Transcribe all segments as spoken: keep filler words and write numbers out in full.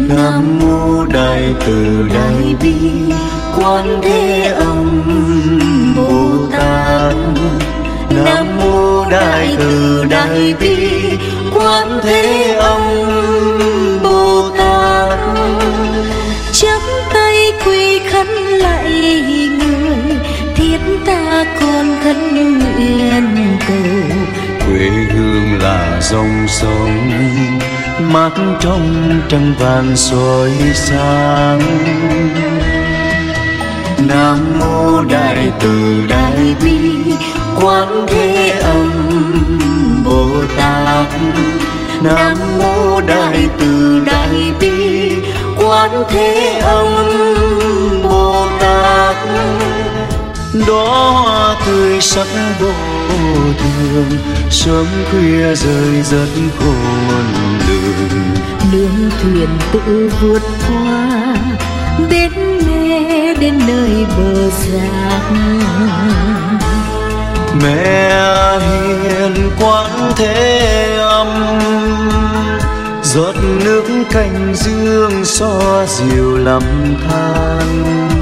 Nam mô Đại Từ Đại Bi Quán Thế Âm Bồ Tát. Nam mô Đại Từ Đại Bi Quán Thế Âm Bồ Tát. Chắp tay quỳ khấn lạy người, thiết tha con khấn nguyện cầu. Quê hương là dòng sông mát trong trăng vàng soi sáng. Nam mô Đại Từ Đại Bi Quán Thế Âm Bồ Tát. Nam mô Đại Từ Đại Bi Quán Thế Âm Bồ Tát. Đóa hoa tươi sắc vô thường, sớm khuya rơi rất khôn lường. Nương thuyền tự vượt qua, đến mê đến nơi bờ giác. Mẹ hiền Quán Thế Âm, giọt nước cành dương xoa dịu lầm than.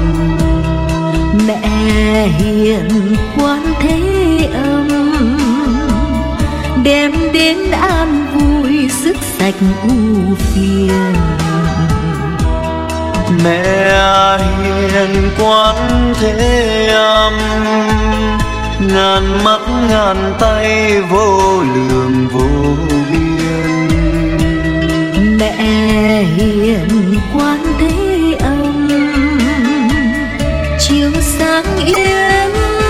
Mẹ hiền Quán Thế Âm, đem đến an vui sức sạch ưu phiền. Mẹ hiền Quán Thế Âm, ngàn mắt ngàn tay vô lượng vô biên. Mẹ hiền Quán Thế Âm, chiếu sáng yên.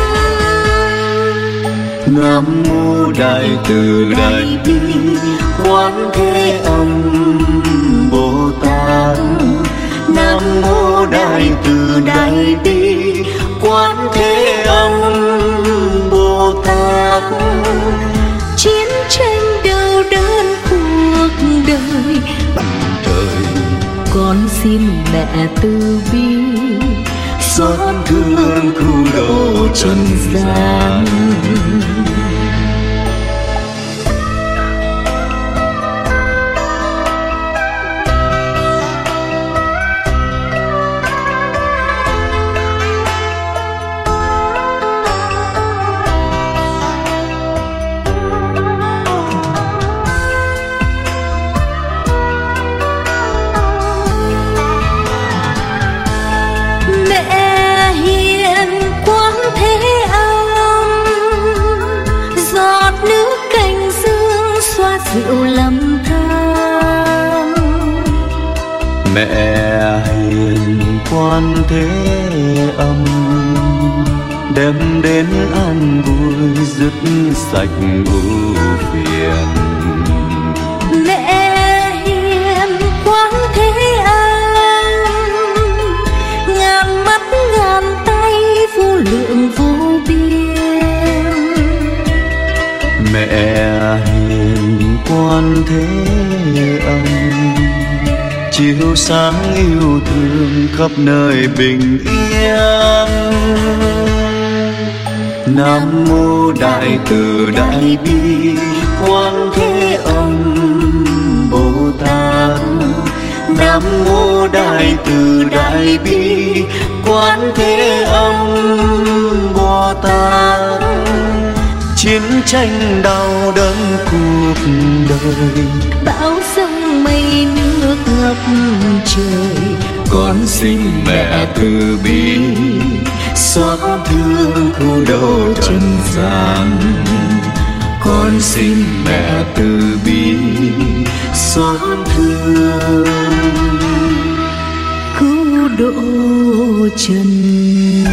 Nam mô Đại Từ Đại Bi Quán Thế Âm Bồ Tát. Nam mô Đại Từ Đại Bi Quán Thế Âm Bồ Tát. Chiến tranh đau đớn cuộc đời, Trời con xin mẹ từ bi xót thương cứu độ trần gian. dịu lầm than. Mẹ hiền Quan Thế Âm, đem đến an vui dứt sạch ưu phiền. Mẹ hiền Quan Thế Âm, ngàn mắt ngàn tay vô lượng vô biên. Mẹ hiền Quan Thế Âm, chiếu sáng yêu thương khắp nơi bình yên. Nam mô Đại Từ Đại Bi Quan Thế Âm Bồ Tát. Nam mô Đại Từ Đại Bi Quan Thế Âm Bồ Tát. Chiến tranh đau đớn cuộc đời, bão giông mây nước ngập trời. con xin mẹ từ bi xót thương cứu độ trần gian. Con xin mẹ từ bi xót thương cứu độ trần